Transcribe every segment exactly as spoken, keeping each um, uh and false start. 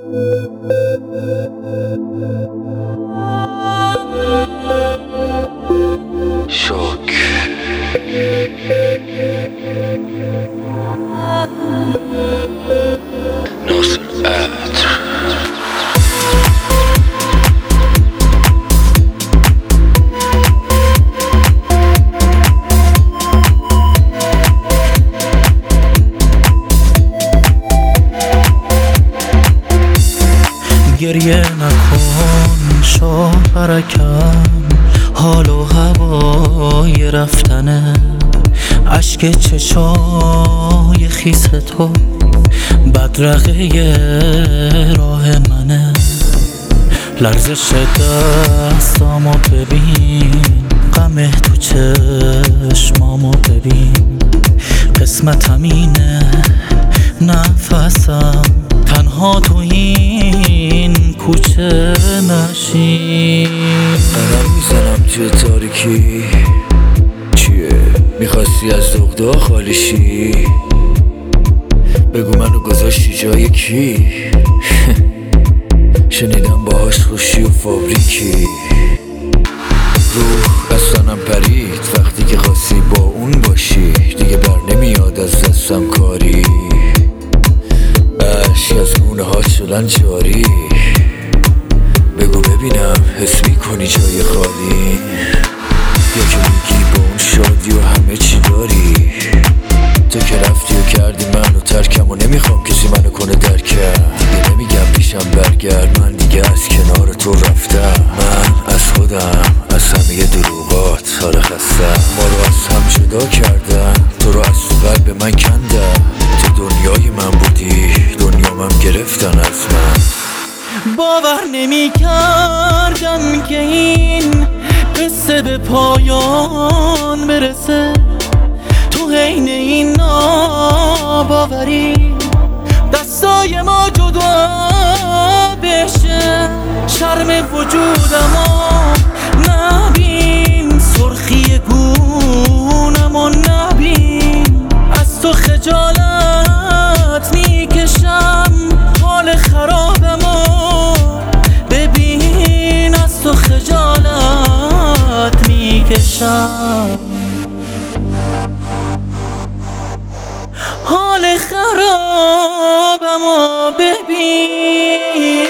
شوک ناصر عطر گریه نکن شوهرکم، حال و هوای رفتنه، عشق چشای خیس تو بدرقه راه منه. لرزش دستامو ببین، غم تو چشمامو ببین، قسمتم اینه نفسم تنها تو این کوچه نشین. قدم میزنم توی تاریکی، چیه؟ میخواستی از دغدغه خالی شی؟ بگو منو گذاشتی جای کی؟ شنیدم باهاش خوشی و فابریکی. روح از تنم پرید وقتی که خواستی با اون باشی، دیگه بر نمیاد از دستم کاری، اشک از گونه ها شدن جاری. بگو ببینم حس میکنی جای خالی، یا که میگی با اون شادی و همه چی داری؟ تو که رفتی و کردی منو ترکم و نمیخوام کسی منو کنه درکم. دیگه نمیگم پیشم برگرد، من دیگه از کنار تو رفتم. من از خودم از همه دروغات حالا خستم. ما رو از هم جدا کردن، تو رو از تو قلب من کندم. تو دنیای من بودی، دنیامم گرفتن از من. باور نمی کردم که این قصه به پایان برسه، تو حین این ناباوری دستای ما جدا بشه. شرم وجودمو نبین، سرخی گونمو نبین، از تو خجالت میکشم، حال خرابمو ببین، از تو خجالت میکشم، حال خرابمو ببین.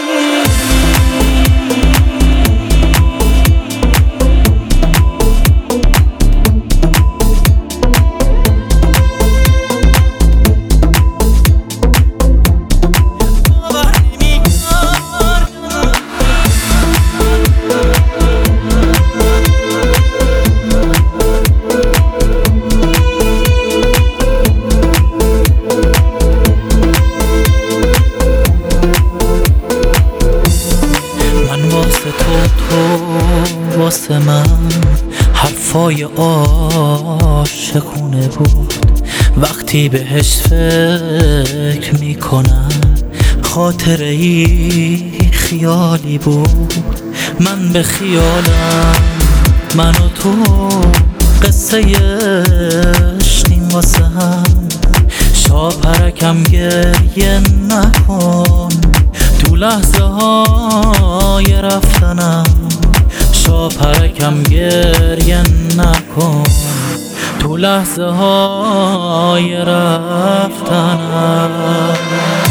تو تو واسه من حرفای عاشقونه بود، وقتی بهش فکر میکنم خاطره ای خیالی بود. من به خیالم من و تو قصه اشتیم واسه هم، شاپرکم گریه نکن تو لحظه های رفتنم، شاپرکم گریه نکن تو لحظه های رفتنم.